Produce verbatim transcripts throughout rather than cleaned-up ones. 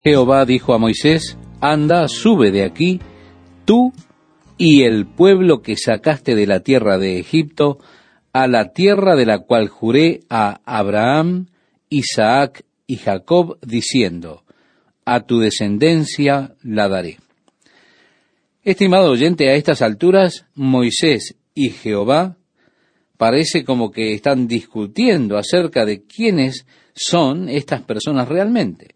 Jehová dijo a Moisés: anda, sube de aquí, tú y el pueblo que sacaste de la tierra de Egipto, a la tierra de la cual juré a Abraham, Isaac y Jacob, diciendo: a tu descendencia la daré. Estimado oyente, a estas alturas, Moisés y Jehová parece como que están discutiendo acerca de quiénes son estas personas realmente.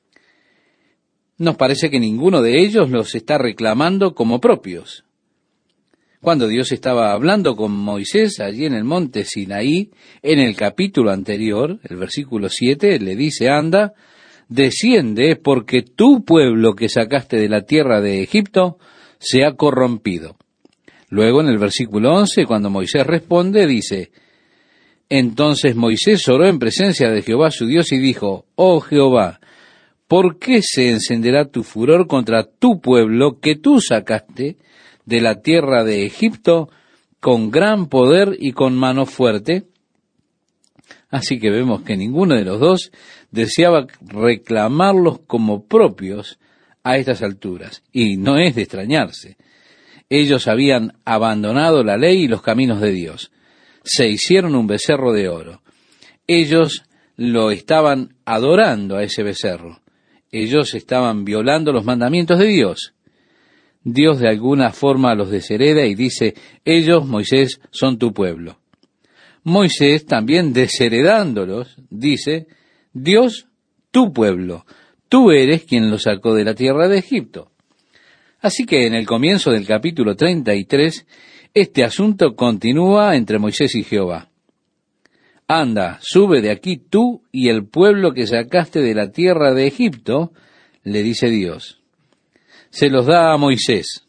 Nos parece que ninguno de ellos los está reclamando como propios. Cuando Dios estaba hablando con Moisés allí en el monte Sinaí, en el capítulo anterior, el versículo siete, le dice: anda, desciende, porque tu pueblo que sacaste de la tierra de Egipto se ha corrompido. Luego en el versículo once, cuando Moisés responde, dice: entonces Moisés oró en presencia de Jehová su Dios y dijo: oh Jehová, ¿por qué se encenderá tu furor contra tu pueblo que tú sacaste de la tierra de Egipto con gran poder y con mano fuerte? Así que vemos que ninguno de los dos deseaba reclamarlos como propios a estas alturas. Y no es de extrañarse. Ellos habían abandonado la ley y los caminos de Dios. Se hicieron un becerro de oro. Ellos lo estaban adorando a ese becerro. Ellos estaban violando los mandamientos de Dios. Dios de alguna forma los deshereda y dice: ellos, Moisés, son tu pueblo. Moisés, también desheredándolos, dice: Dios, tu pueblo, tú eres quien los sacó de la tierra de Egipto. Así que en el comienzo del capítulo treinta y tres, este asunto continúa entre Moisés y Jehová. Anda, sube de aquí tú y el pueblo que sacaste de la tierra de Egipto, le dice Dios. Se los da a Moisés.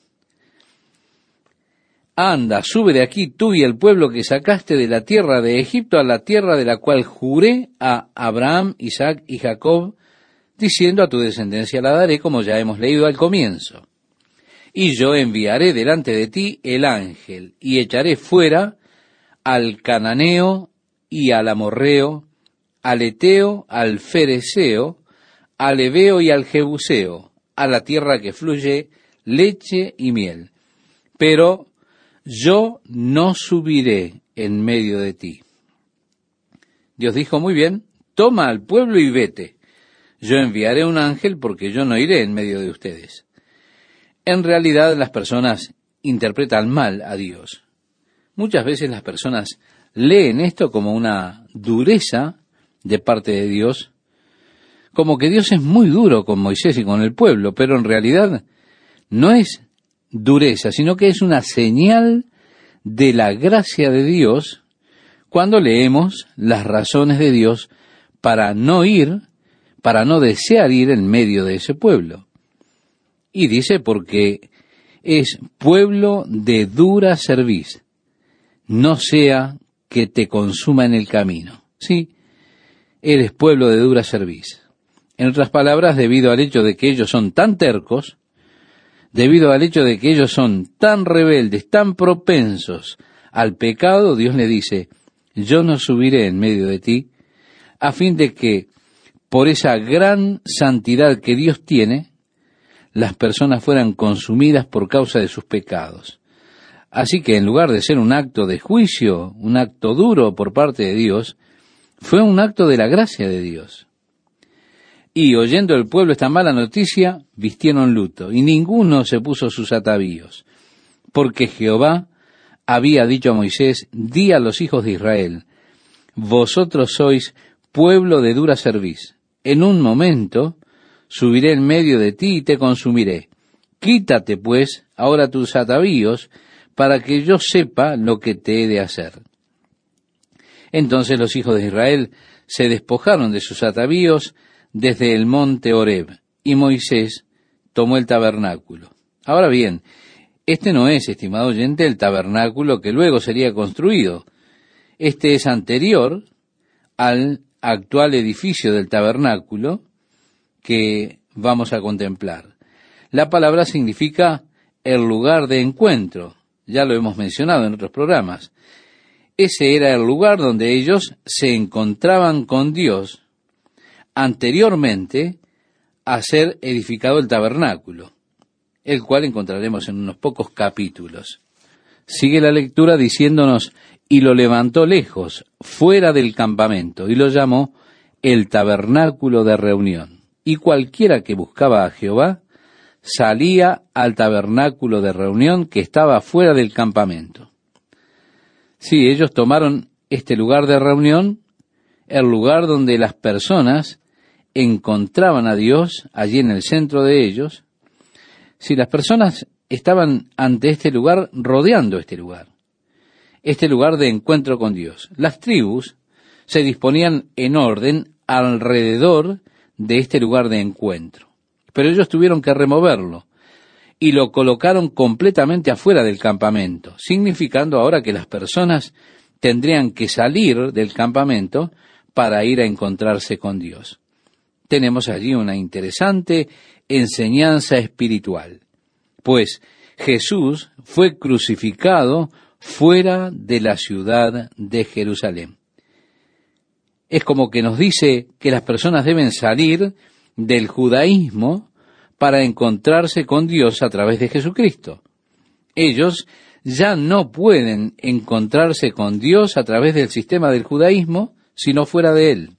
Anda, sube de aquí tú y el pueblo que sacaste de la tierra de Egipto a la tierra de la cual juré a Abraham, Isaac y Jacob, diciendo: a tu descendencia la daré, como ya hemos leído al comienzo. Y yo enviaré delante de ti el ángel, y echaré fuera al cananeo y al amorreo, al eteo, al fereceo, al heveo y al jebuseo, a la tierra que fluye leche y miel. Pero yo no subiré en medio de ti. Dios dijo: muy bien, toma al pueblo y vete. Yo enviaré un ángel porque yo no iré en medio de ustedes. En realidad las personas interpretan mal a Dios. Muchas veces las personas leen esto como una dureza de parte de Dios, como que Dios es muy duro con Moisés y con el pueblo, pero en realidad no es dureza, sino que es una señal de la gracia de Dios cuando leemos las razones de Dios para no ir, para no desear ir en medio de ese pueblo. Y dice: porque es pueblo de dura cerviz, no sea que te consuma en el camino. Sí, eres pueblo de dura cerviz. En otras palabras, debido al hecho de que ellos son tan tercos, debido al hecho de que ellos son tan rebeldes, tan propensos al pecado, Dios le dice: yo no subiré en medio de ti, a fin de que por esa gran santidad que Dios tiene, las personas fueran consumidas por causa de sus pecados. Así que en lugar de ser un acto de juicio, un acto duro por parte de Dios, fue un acto de la gracia de Dios. Y oyendo el pueblo esta mala noticia, vistieron luto, y ninguno se puso sus atavíos, porque Jehová había dicho a Moisés: di a los hijos de Israel: vosotros sois pueblo de dura cerviz. En un momento subiré en medio de ti y te consumiré. Quítate, pues, ahora tus atavíos, para que yo sepa lo que te he de hacer. Entonces los hijos de Israel se despojaron de sus atavíos desde el monte Horeb, y Moisés tomó el tabernáculo. Ahora bien, este no es, estimado oyente, el tabernáculo que luego sería construido. Este es anterior al actual edificio del tabernáculo que vamos a contemplar. La palabra significa el lugar de encuentro. Ya lo hemos mencionado en otros programas. Ese era el lugar donde ellos se encontraban con Dios anteriormente a ser edificado el tabernáculo, el cual encontraremos en unos pocos capítulos. Sigue la lectura diciéndonos, y lo levantó lejos, fuera del campamento, y lo llamó el tabernáculo de reunión. Y cualquiera que buscaba a Jehová, salía al tabernáculo de reunión que estaba fuera del campamento. Sí, ellos tomaron este lugar de reunión, el lugar donde las personas encontraban a Dios, allí en el centro de ellos. Si las personas estaban ante este lugar, rodeando este lugar, este lugar de encuentro con Dios. Las tribus se disponían en orden alrededor de este lugar de encuentro, pero ellos tuvieron que removerlo y lo colocaron completamente afuera del campamento, significando ahora que las personas tendrían que salir del campamento para ir a encontrarse con Dios. Tenemos allí una interesante enseñanza espiritual, pues Jesús fue crucificado fuera de la ciudad de Jerusalén. Es como que nos dice que las personas deben salir del judaísmo para encontrarse con Dios a través de Jesucristo. Ellos ya no pueden encontrarse con Dios a través del sistema del judaísmo, sino fuera de él.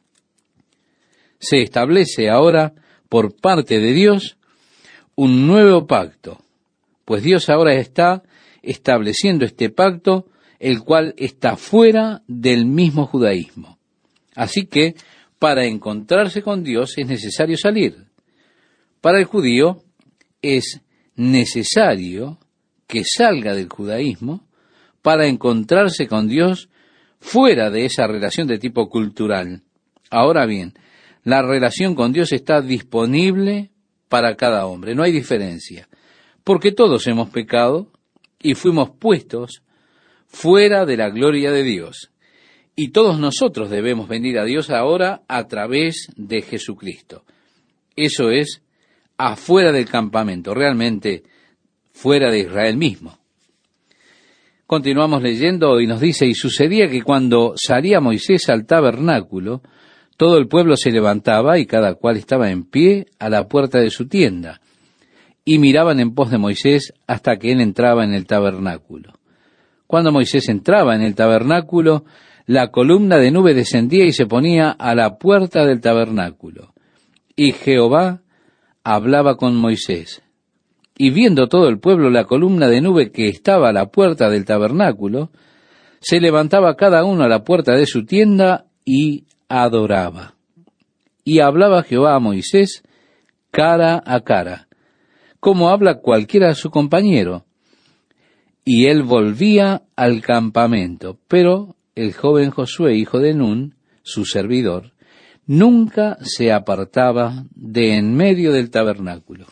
Se establece ahora por parte de Dios un nuevo pacto, pues Dios ahora está estableciendo este pacto, el cual está fuera del mismo judaísmo. Así que, para encontrarse con Dios es necesario salir. Para el judío es necesario que salga del judaísmo para encontrarse con Dios fuera de esa relación de tipo cultural. Ahora bien, la relación con Dios está disponible para cada hombre, no hay diferencia, porque todos hemos pecado y fuimos puestos fuera de la gloria de Dios. Y todos nosotros debemos venir a Dios ahora a través de Jesucristo. Eso es afuera del campamento, realmente fuera de Israel mismo. Continuamos leyendo y nos dice, y sucedía que cuando salía Moisés al tabernáculo, todo el pueblo se levantaba y cada cual estaba en pie a la puerta de su tienda, y miraban en pos de Moisés hasta que él entraba en el tabernáculo. Cuando Moisés entraba en el tabernáculo, la columna de nube descendía y se ponía a la puerta del tabernáculo. Y Jehová hablaba con Moisés. Y viendo todo el pueblo la columna de nube que estaba a la puerta del tabernáculo, se levantaba cada uno a la puerta de su tienda y adoraba. Y hablaba Jehová a Moisés cara a cara, como habla cualquiera a su compañero. Y él volvía al campamento, pero el joven Josué, hijo de Nun, su servidor, nunca se apartaba de en medio del tabernáculo.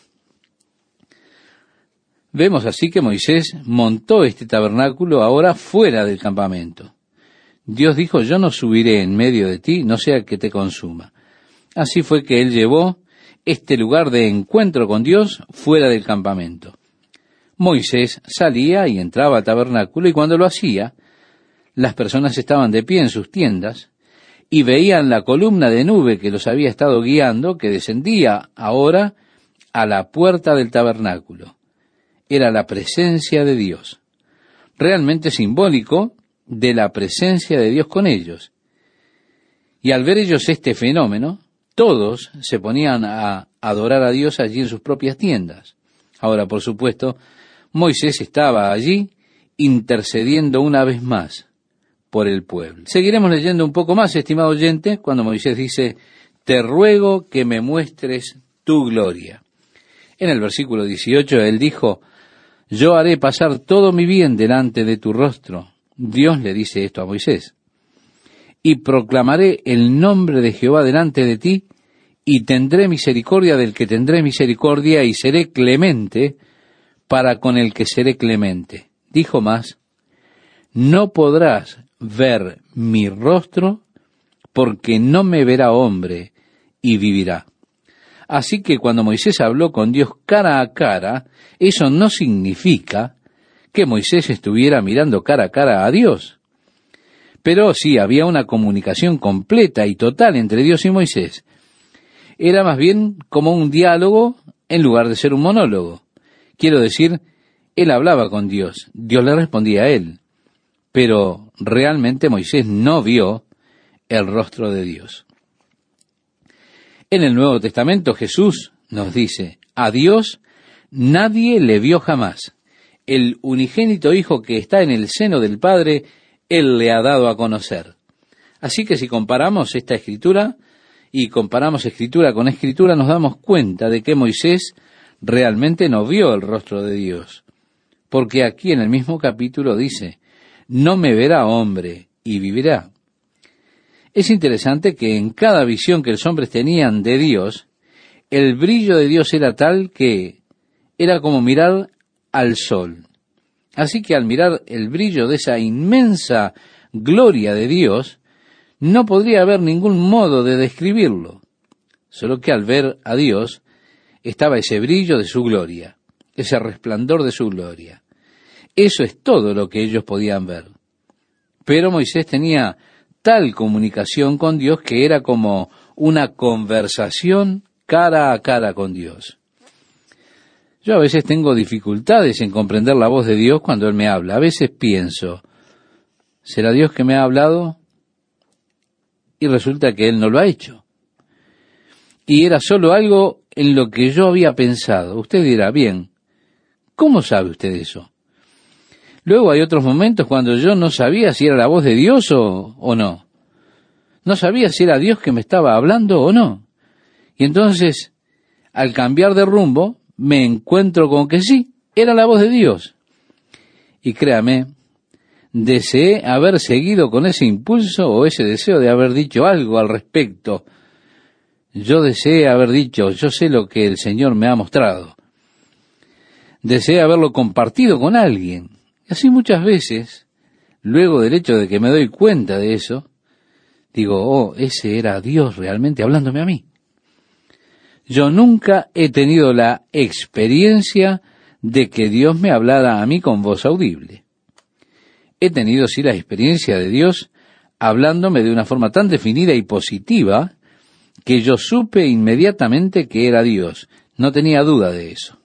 Vemos así que Moisés montó este tabernáculo ahora fuera del campamento. Dios dijo, yo no subiré en medio de ti, no sea que te consuma. Así fue que él llevó este lugar de encuentro con Dios fuera del campamento. Moisés salía y entraba al tabernáculo, y cuando lo hacía, las personas estaban de pie en sus tiendas y veían la columna de nube que los había estado guiando, que descendía ahora a la puerta del tabernáculo. Era la presencia de Dios, realmente simbólico de la presencia de Dios con ellos. Y al ver ellos este fenómeno, todos se ponían a adorar a Dios allí en sus propias tiendas. Ahora, por supuesto, Moisés estaba allí intercediendo una vez más por el pueblo. Seguiremos leyendo un poco más, estimado oyente, cuando Moisés dice, te ruego que me muestres tu gloria. En el versículo dieciocho, él dijo, yo haré pasar todo mi bien delante de tu rostro. Dios le dice esto a Moisés. Y proclamaré el nombre de Jehová delante de ti, y tendré misericordia del que tendré misericordia, y seré clemente para con el que seré clemente. Dijo más, no podrás ver mi rostro, porque no me verá hombre, y vivirá. Así que cuando Moisés habló con Dios cara a cara, eso no significa que Moisés estuviera mirando cara a cara a Dios. Pero sí había una comunicación completa y total entre Dios y Moisés. era más bien como un diálogo en lugar de ser un monólogo. Quiero decir, él hablaba con Dios, Dios le respondía a él, pero realmente Moisés no vio el rostro de Dios. En el Nuevo Testamento Jesús nos dice, a Dios nadie le vio jamás. El unigénito Hijo que está en el seno del Padre, Él le ha dado a conocer. Así que si comparamos esta escritura y comparamos escritura con escritura, nos damos cuenta de que Moisés realmente no vio el rostro de Dios. Porque aquí en el mismo capítulo dice, no me verá hombre y vivirá. Es interesante que en cada visión que los hombres tenían de Dios, el brillo de Dios era tal que era como mirar al sol. Así que al mirar el brillo de esa inmensa gloria de Dios, no podría haber ningún modo de describirlo. Solo que al ver a Dios, estaba ese brillo de su gloria, ese resplandor de su gloria. Eso es todo lo que ellos podían ver. Pero Moisés tenía tal comunicación con Dios que era como una conversación cara a cara con Dios. Yo a veces tengo dificultades en comprender la voz de Dios cuando Él me habla. A veces pienso, ¿será Dios que me ha hablado? Y resulta que Él no lo ha hecho. Y era solo algo en lo que yo había pensado. Usted dirá, bien, ¿cómo sabe usted eso? Luego hay otros momentos cuando yo no sabía si era la voz de Dios o, o no. No sabía si era Dios que me estaba hablando o no. Y entonces, al cambiar de rumbo, me encuentro con que sí, era la voz de Dios. Y créame, deseé haber seguido con ese impulso o ese deseo de haber dicho algo al respecto. Yo deseé haber dicho, yo sé lo que el Señor me ha mostrado. Deseé haberlo compartido con alguien. Y así muchas veces, luego del hecho de que me doy cuenta de eso, digo, oh, ese era Dios realmente hablándome a mí. Yo nunca he tenido la experiencia de que Dios me hablara a mí con voz audible. He tenido sí la experiencia de Dios hablándome de una forma tan definida y positiva que yo supe inmediatamente que era Dios. No tenía duda de eso.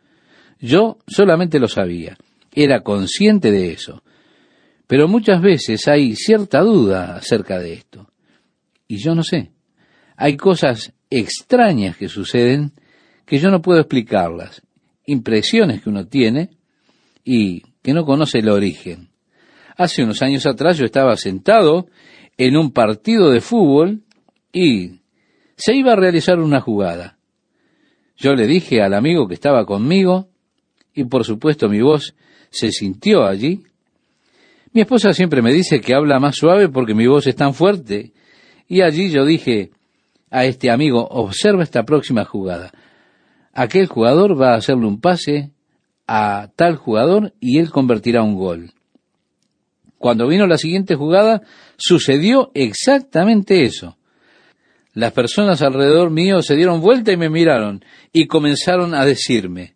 Yo solamente lo sabía. Era consciente de eso. Pero muchas veces hay cierta duda acerca de esto. Y yo no sé. Hay cosas extrañas que suceden que yo no puedo explicarlas. Impresiones que uno tiene y que no conoce el origen. Hace unos años atrás yo estaba sentado en un partido de fútbol y se iba a realizar una jugada. Yo le dije al amigo que estaba conmigo y por supuesto mi voz se sintió allí. Mi esposa siempre me dice que habla más suave porque mi voz es tan fuerte. Y allí yo dije a este amigo, observa esta próxima jugada. Aquel jugador va a hacerle un pase a tal jugador y él convertirá un gol. Cuando vino la siguiente jugada, sucedió exactamente eso. Las personas alrededor mío se dieron vuelta y me miraron y comenzaron a decirme,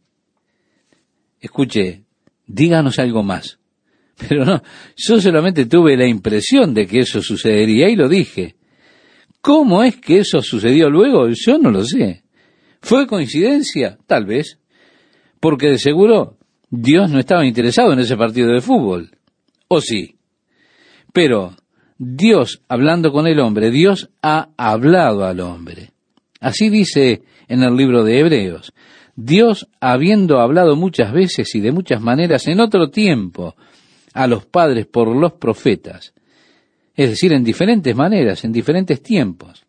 escuche, díganos algo más. Pero no, yo solamente tuve la impresión de que eso sucedería y lo dije. ¿Cómo es que eso sucedió luego? Yo no lo sé. ¿Fue coincidencia? Tal vez. Porque de seguro Dios no estaba interesado en ese partido de fútbol. ¿O sí? Pero Dios, hablando con el hombre, Dios ha hablado al hombre. Así dice en el libro de Hebreos. Dios, habiendo hablado muchas veces y de muchas maneras en otro tiempo a los padres por los profetas, es decir, en diferentes maneras, en diferentes tiempos,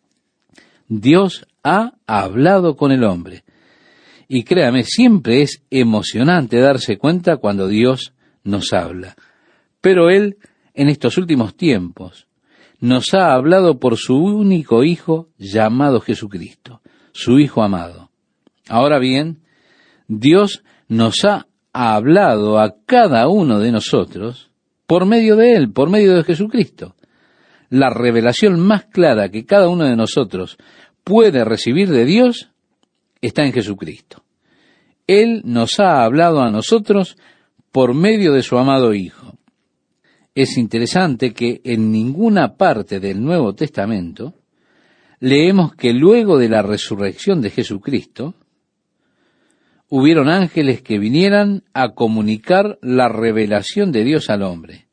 Dios ha hablado con el hombre. Y créame, siempre es emocionante darse cuenta cuando Dios nos habla. Pero Él, en estos últimos tiempos, nos ha hablado por su único Hijo llamado Jesucristo, su Hijo amado. Ahora bien, Dios nos ha hablado a cada uno de nosotros por medio de Él, por medio de Jesucristo. La revelación más clara que cada uno de nosotros puede recibir de Dios está en Jesucristo. Él nos ha hablado a nosotros por medio de su amado Hijo. Es interesante que en ninguna parte del Nuevo Testamento leemos que luego de la resurrección de Jesucristo, hubieron ángeles que vinieran a comunicar la revelación de Dios al hombre.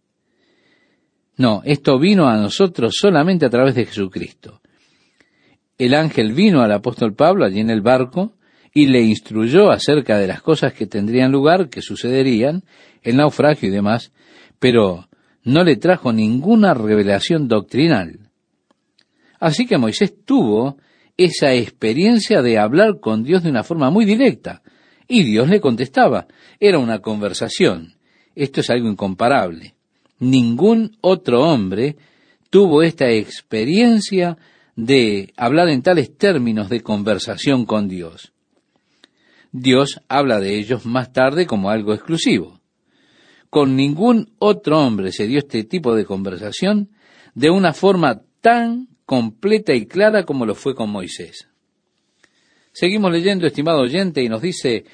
No, esto vino a nosotros solamente a través de Jesucristo. El ángel vino al apóstol Pablo allí en el barco y le instruyó acerca de las cosas que tendrían lugar, que sucederían, el naufragio y demás, pero no le trajo ninguna revelación doctrinal. Así que Moisés tuvo esa experiencia de hablar con Dios de una forma muy directa, y Dios le contestaba. Era una conversación. Esto es algo incomparable. Ningún otro hombre tuvo esta experiencia de hablar en tales términos de conversación con Dios. Dios habla de ellos más tarde como algo exclusivo. Con ningún otro hombre se dio este tipo de conversación de una forma tan completa y clara como lo fue con Moisés. Seguimos leyendo, estimado oyente, y nos dice: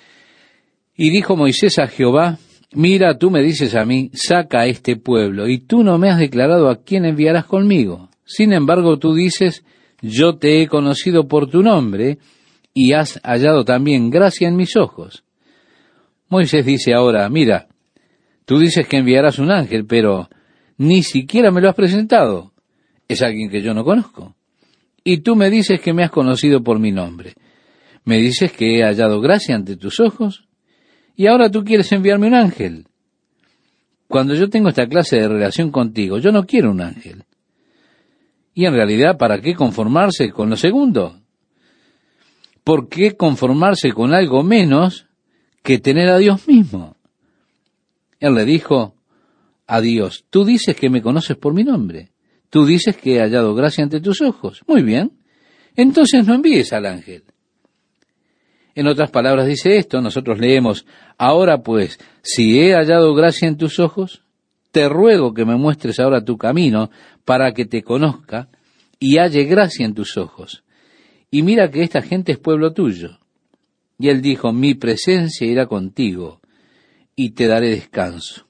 y dijo Moisés a Jehová, mira, tú me dices a mí, saca a este pueblo, y tú no me has declarado a quién enviarás conmigo. Sin embargo, tú dices, yo te he conocido por tu nombre, y has hallado también gracia en mis ojos. Moisés dice ahora, mira, tú dices que enviarás un ángel, pero ni siquiera me lo has presentado. Es alguien que yo no conozco. Y tú me dices que me has conocido por mi nombre. Me dices que he hallado gracia ante tus ojos, y ahora tú quieres enviarme un ángel. Cuando yo tengo esta clase de relación contigo, yo no quiero un ángel. Y en realidad, ¿para qué conformarse con lo segundo? ¿Por qué conformarse con algo menos que tener a Dios mismo? Él le dijo a Dios, tú dices que me conoces por mi nombre. Tú dices que he hallado gracia ante tus ojos. Muy bien. Entonces no envíes al ángel. En otras palabras dice esto, nosotros leemos, ahora pues, si he hallado gracia en tus ojos, te ruego que me muestres ahora tu camino para que te conozca y halle gracia en tus ojos. Y mira que esta gente es pueblo tuyo. Y él dijo, mi presencia irá contigo y te daré descanso.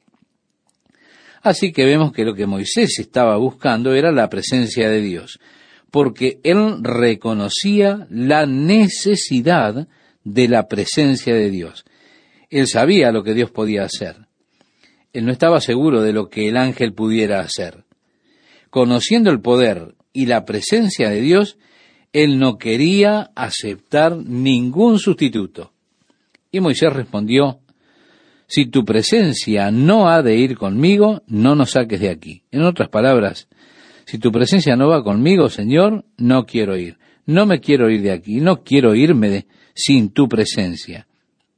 Así que vemos que lo que Moisés estaba buscando era la presencia de Dios, porque él reconocía la necesidad de la presencia de Dios. Él sabía lo que Dios podía hacer. Él no estaba seguro de lo que el ángel pudiera hacer. Conociendo el poder y la presencia de Dios, él no quería aceptar ningún sustituto. Y Moisés respondió, si tu presencia no ha de ir conmigo, no nos saques de aquí. En otras palabras, si tu presencia no va conmigo, Señor, no quiero ir. No me quiero ir de aquí, no quiero irme de, sin tu presencia.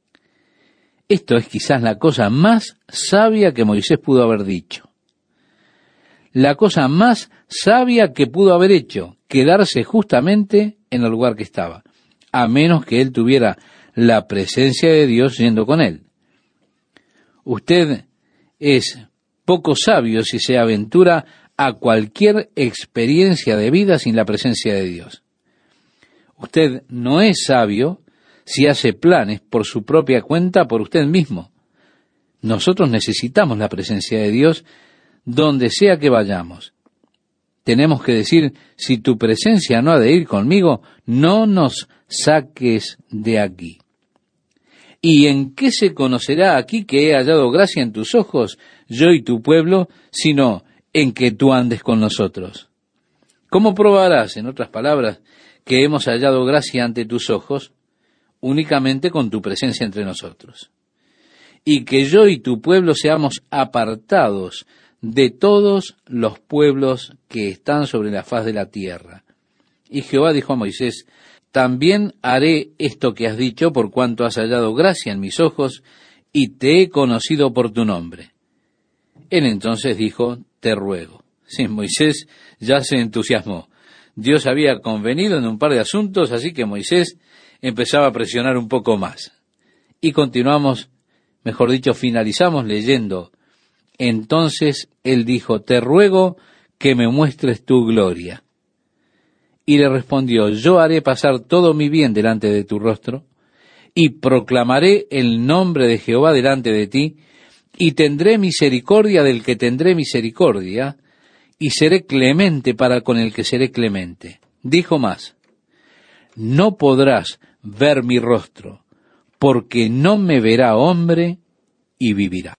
Esto es quizás la cosa más sabia que Moisés pudo haber dicho. La cosa más sabia que pudo haber hecho, quedarse justamente en el lugar que estaba, a menos que él tuviera la presencia de Dios yendo con él. Usted es poco sabio si se aventura a cualquier experiencia de vida sin la presencia de Dios. Usted no es sabio si hace planes por su propia cuenta, por usted mismo. Nosotros necesitamos la presencia de Dios donde sea que vayamos. Tenemos que decir, si tu presencia no ha de ir conmigo, no nos saques de aquí. ¿Y en qué se conocerá aquí que he hallado gracia en tus ojos, yo y tu pueblo, sino en que tú andes con nosotros? ¿Cómo probarás, en otras palabras, que hemos hallado gracia ante tus ojos? Únicamente con tu presencia entre nosotros. Y que yo y tu pueblo seamos apartados de todos los pueblos que están sobre la faz de la tierra. Y Jehová dijo a Moisés, también haré esto que has dicho, por cuanto has hallado gracia en mis ojos, y te he conocido por tu nombre. Él entonces dijo, te ruego. Sí, Moisés ya se entusiasmó. Dios había convenido en un par de asuntos, así que Moisés empezaba a presionar un poco más. Y continuamos, mejor dicho, finalizamos leyendo. Entonces él dijo, te ruego que me muestres tu gloria. Y le respondió, yo haré pasar todo mi bien delante de tu rostro, y proclamaré el nombre de Jehová delante de ti, y tendré misericordia del que tendré misericordia, y seré clemente para con el que seré clemente. Dijo más: no podrás ver mi rostro, porque no me verá hombre y vivirá.